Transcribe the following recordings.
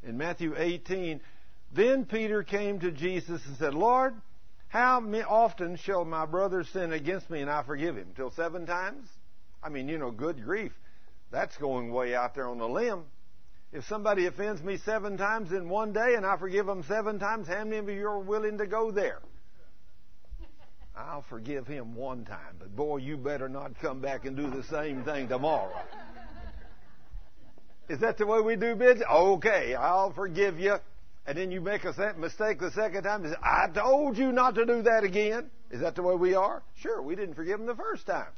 In Matthew 18, then Peter came to Jesus and said, Lord, how often shall my brother sin against me and I forgive him? Till 7 times? I mean, good grief. That's going way out there on the limb. If somebody offends me 7 times in one day and I forgive them 7 times, how many of you are willing to go there? I'll forgive him 1 time, but boy, you better not come back and do the same thing tomorrow. Is that the way we do business? Okay, I'll forgive you. And then you make a mistake the second time and say, I told you not to do that again. Is that the way we are? Sure, we didn't forgive him the first time.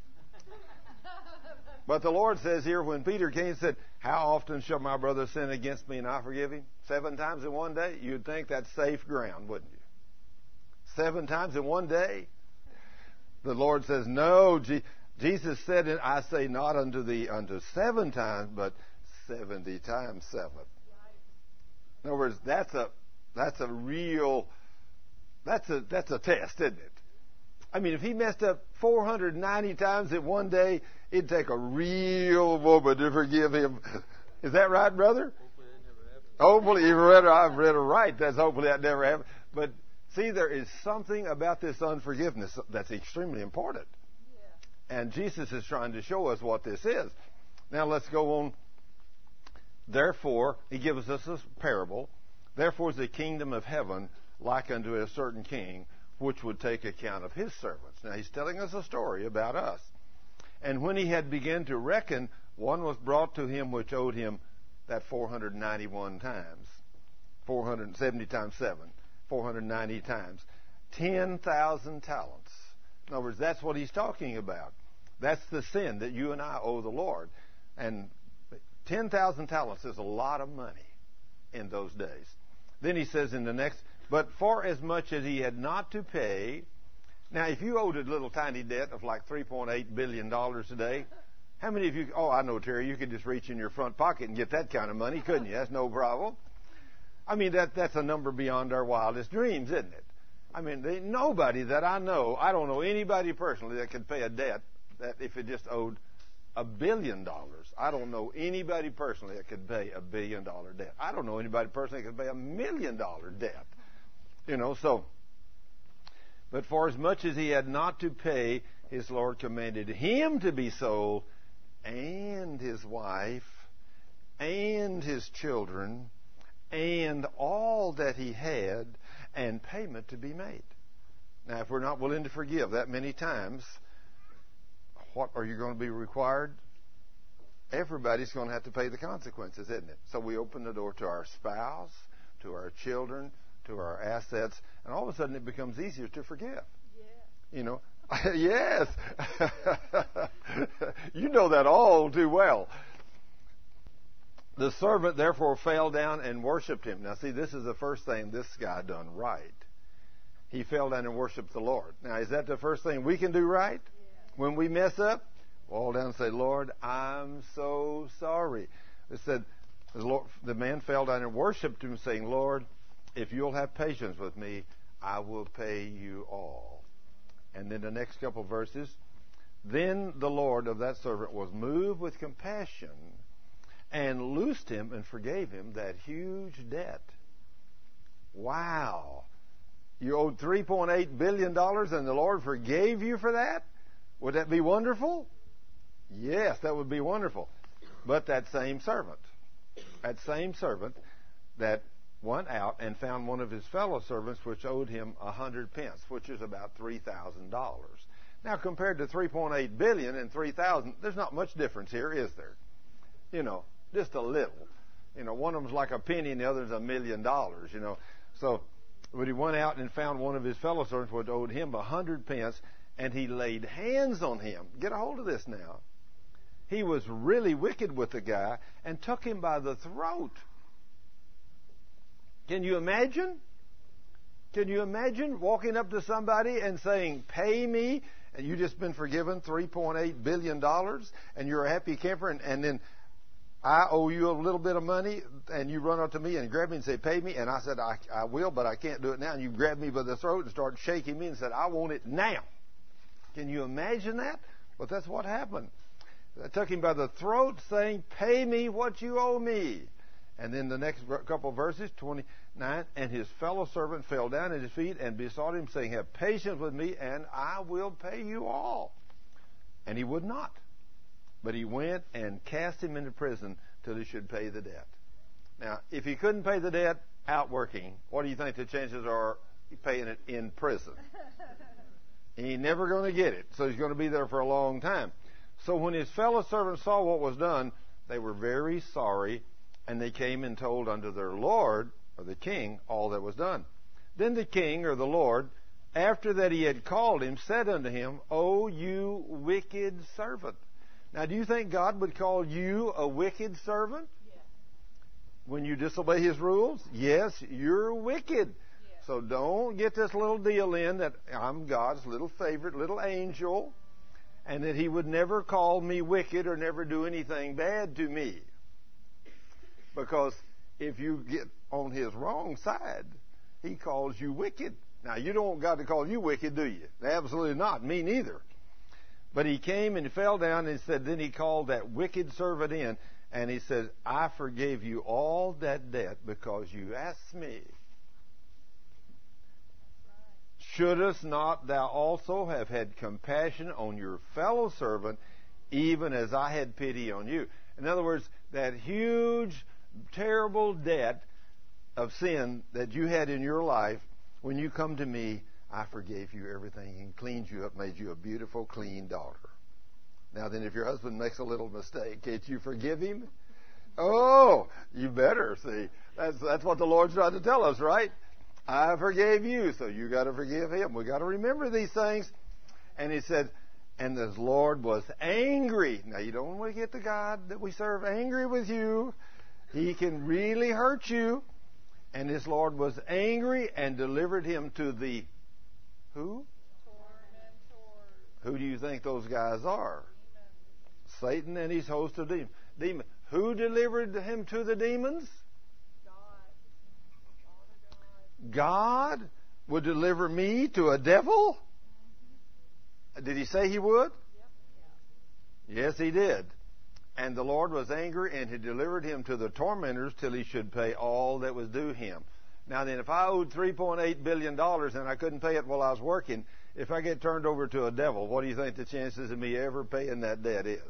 But the Lord says here, when Peter came and said, how often shall my brother sin against me and I forgive him? 7 times in one day? You'd think that's safe ground, wouldn't you? 7 times in one day? The Lord says, no. Jesus said, I say not unto thee unto 7 times, but 70 times 7. In other words, that's a test, isn't it? I mean, if he messed up 490 times in one day, it'd take a real woman to forgive him. Is that right, brother? Hopefully it never happened. Hopefully, I've read it right. That's hopefully that never happened. But see, there is something about this unforgiveness that's extremely important. Yeah. And Jesus is trying to show us what this is. Now let's go on. Therefore, he gives us this parable. Therefore is the kingdom of heaven like unto a certain king, which would take account of his servants. Now he's telling us a story about us. And when he had begun to reckon, one was brought to him which owed him that 491 times. 470 times 7. 490 times. 10,000 talents. In other words, that's what he's talking about. That's the sin that you and I owe the Lord. And 10,000 talents is a lot of money in those days. Then he says in the next, but for as much as he had not to pay. Now, if you owed a little tiny debt of like $3.8 billion today, how many of you, I know, Terry, you could just reach in your front pocket and get that kind of money, couldn't you? That's no problem. I mean, that's a number beyond our wildest dreams, isn't it? I mean, nobody that I know, I don't know anybody personally that could pay a debt that if it just owed $1 billion. I don't know anybody personally that could pay $1 billion debt. I don't know anybody personally that could pay $1 million debt. But for as much as he had not to pay, his Lord commanded him to be sold, and his wife, and his children, and all that he had, and payment to be made. Now, if we're not willing to forgive that many times, what are you going to be required? Everybody's going to have to pay the consequences, isn't it? So we open the door to our spouse, to our children, to our assets, and all of a sudden it becomes easier to forgive. Yeah. Yes. You know that all too well. The servant therefore fell down and worshipped him. Now see, this is the first thing this guy done right. He fell down and worshipped the Lord. Now, is that the first thing we can do right? Yeah. When we mess up, fall down and say, Lord, I'm so sorry. It said, the man fell down and worshipped him, saying, Lord, if you'll have patience with me, I will pay you all. And then the next couple verses, then the Lord of that servant was moved with compassion and loosed him and forgave him that huge debt. Wow. You owed $3.8 billion and the Lord forgave you for that? Would that be wonderful? Yes, that would be wonderful. But that same servant that went out and found one of his fellow servants which owed him 100 pence, which is about $3,000. Now, compared to $3.8 billion and 3,000, there's not much difference here, is there? Just a little. One of them's like a penny and the other's $1 million, So, but he went out and found one of his fellow servants which owed him 100 pence, and he laid hands on him. Get a hold of this now. He was really wicked with the guy and took him by the throat. Can you imagine? Can you imagine walking up to somebody and saying, pay me, and you've just been forgiven $3.8 billion, and you're a happy camper, and then I owe you a little bit of money, and you run up to me and grab me and say, pay me, and I said, I will, but I can't do it now, and you grab me by the throat and start shaking me and said, I want it now. Can you imagine that? Well, that's what happened. I took him by the throat saying, pay me what you owe me. And then the next couple of verses, 29, and his fellow servant fell down at his feet and besought him, saying, have patience with me, and I will pay you all. And he would not. But he went and cast him into prison till he should pay the debt. Now, if he couldn't pay the debt out working, what do you think the chances are paying it in prison? He ain't never going to get it, so he's going to be there for a long time. So when his fellow servants saw what was done, they were very sorry, and they came and told unto their Lord, or the king, all that was done. Then the king, or the Lord, after that he had called him, said unto him, O you wicked servant. Now, do you think God would call you a wicked servant? Yes. When you disobey his rules? Yes, you're wicked. Yes. So don't get this little deal in that I'm God's little favorite, little angel, and that he would never call me wicked or never do anything bad to me. Because if you get on his wrong side, he calls you wicked. Now, you don't want God to call you wicked, do you? Absolutely not. Me neither. But he came and fell down and said, then he called that wicked servant in, and he said, I forgave you all that debt because you asked me. Shouldest not thou also have had compassion on your fellow servant, even as I had pity on you? In other words, that huge, terrible debt of sin that you had in your life, when you come to me, I forgave you everything and cleaned you up, made you a beautiful, clean daughter. Now then, if your husband makes a little mistake, can't you forgive him? Oh, you better. See, that's what the Lord's trying to tell us, right? I forgave you, so you got to forgive him. We got to remember these things. And he said, and the Lord was angry. Now, you don't want to get the God that we serve angry with you. He can really hurt you. And his Lord was angry and delivered him to the who? Tormentors. Who do you think those guys are? Demons. Satan and his host of demons. Who delivered him to the demons? God would deliver me to a devil? Did he say he would? Yep. Yes, he did. And the Lord was angry, and he delivered him to the tormentors till he should pay all that was due him. Now then, if I owed $3.8 billion and I couldn't pay it while I was working, if I get turned over to a devil, what do you think the chances of me ever paying that debt is?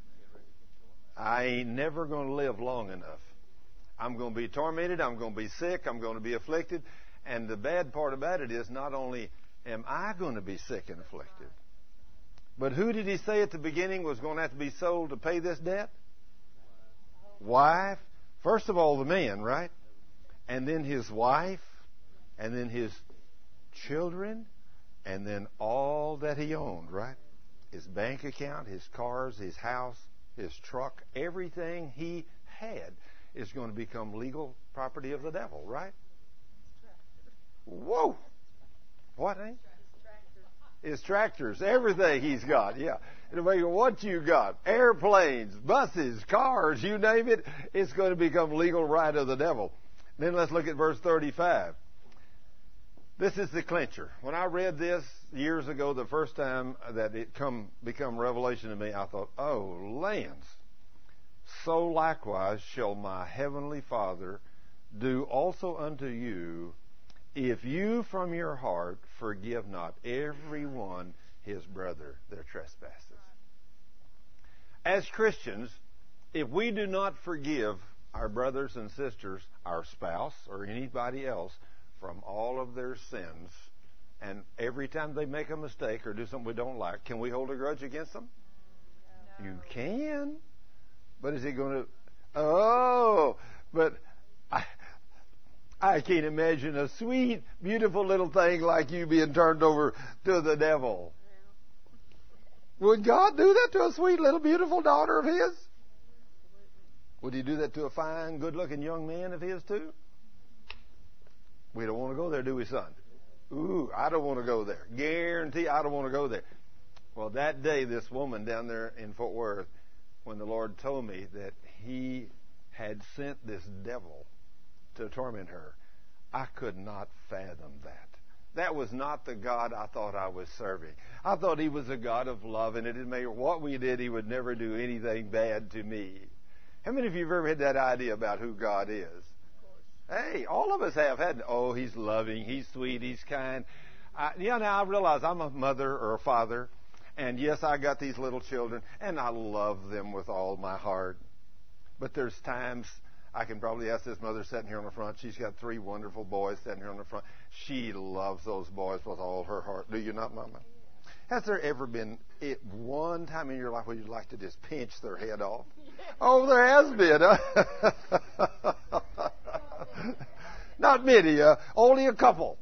I ain't never going to live long enough. I'm going to be tormented. I'm going to be sick. I'm going to be afflicted. And the bad part about it is not only am I going to be sick and afflicted, but who did he say at the beginning was going to have to be sold to pay this debt? Wife. First of all, the man, right? And then his wife, and then his children, and then all that he owned, right? His bank account, his cars, his house, his truck, everything he had is going to become legal property of the devil, right? Whoa! What, eh? His tractors, everything he's got, yeah. No matter what you got, airplanes, buses, cars, you name it, it's going to become legal right of the devil. Then let's look at verse 35. This is the clincher. When I read this years ago, the first time that it become revelation to me, I thought, oh, lands. So likewise shall my heavenly Father do also unto you, if you from your heart forgive not every one his brother their trespasses. As Christians, if we do not forgive our brothers and sisters, our spouse, or anybody else from all of their sins, and every time they make a mistake or do something we don't like, can we hold a grudge against them? No. You can. But is he going to... Oh, but I can't imagine a sweet, beautiful little thing like you being turned over to the devil. Would God do that to a sweet, little, beautiful daughter of his? Would he do that to a fine, good-looking young man of his, too? We don't want to go there, do we, son? Ooh, I don't want to go there. Guarantee I don't want to go there. Well, that day, this woman down there in Fort Worth, when the Lord told me that he had sent this devil to torment her, I could not fathom that. That was not the God I thought I was serving. I thought he was a God of love, and it didn't matter what we did, he would never do anything bad to me. How many of you have ever had that idea about who God is? Hey, all of us have had, oh, he's loving, he's sweet, he's kind. Now I realize I'm a mother or a father, and yes, I got these little children, and I love them with all my heart. But there's times, I can probably ask this mother sitting here on the front, she's got 3 wonderful boys sitting here on the front. She loves those boys with all her heart. Do you not, Mama? Has there ever been one time in your life where you'd like to just pinch their head off? Oh, there has been. Not many, only a couple.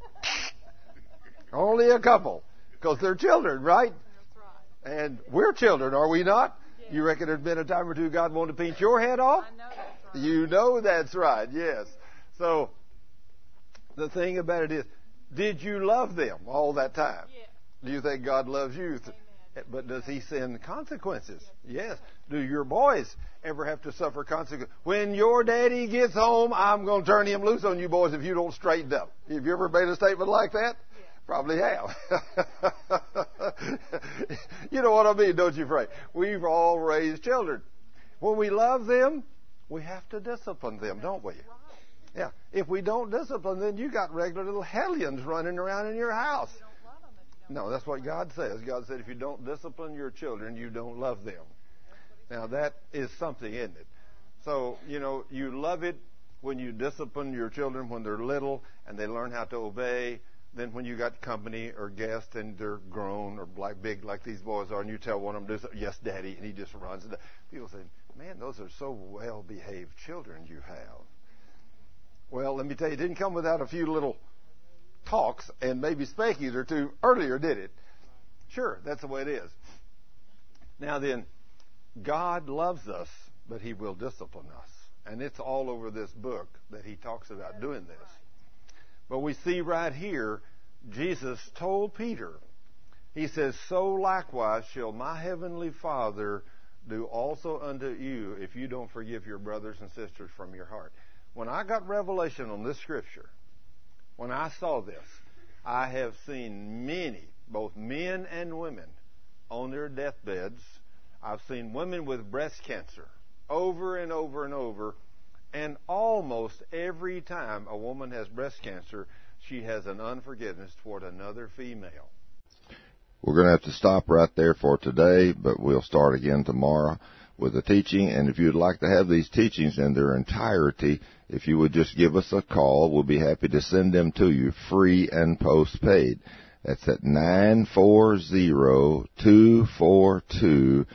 Only a couple. Because they're children, right? And we're children, are we not? You reckon there's been a time or two God wanted to pinch your head off? I know that's right. You know that's right, yes. So, the thing about it is, did you love them all that time? Yeah. Do you think God loves you? Amen. But does He send consequences? Yes. Do your boys ever have to suffer consequences? When your daddy gets home, I'm going to turn him loose on you boys if you don't straighten up. Have you ever made a statement like that? Yeah. Probably have. You know what I mean, don't you, Frank? We've all raised children. When we love them, we have to discipline them, don't we? Yeah. If we don't discipline them, you got regular little hellions running around in your house. No, that's what God says. God said if you don't discipline your children, you don't love them. Now, that is something, isn't it? So, you love it when you discipline your children when they're little and they learn how to obey. Then when you got company or guests and they're grown or big like these boys are, and you tell one of them to do something, yes, Daddy, and he just runs. People say, man, those are so well-behaved children you have. Well, let me tell you, it didn't come without a few little talks and maybe spankings or 2 earlier, did it? Sure, that's the way it is. Now then, God loves us, but He will discipline us. And it's all over this book that He talks about doing this. But we see right here, Jesus told Peter, He says, so likewise shall my heavenly Father do also unto you if you don't forgive your brothers and sisters from your heart. When I got revelation on this scripture, when I saw this, I have seen many, both men and women, on their deathbeds. I've seen women with breast cancer over and over and over. And almost every time a woman has breast cancer, she has an unforgiveness toward another female. We're going to have to stop right there for today, but we'll start again tomorrow with the teaching. And if you'd like to have these teachings in their entirety, if you would just give us a call, we'll be happy to send them to you free and postpaid. That's at 940-242-2106.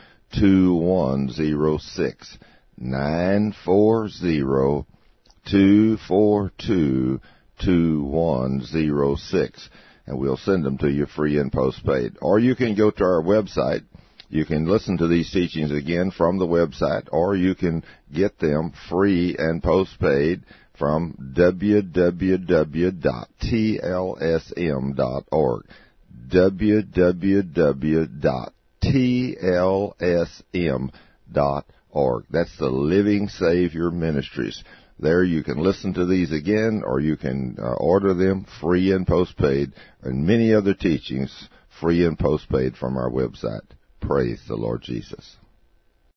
940-242-2106. And we'll send them to you free and postpaid. Or you can go to our website. You can listen to these teachings again from the website, or you can get them free and postpaid from www.tlsm.org. www.tlsm.org. That's the Living Savior Ministries. There you can listen to these again, or you can order them free and postpaid, and many other teachings free and postpaid from our website. Praise the Lord Jesus.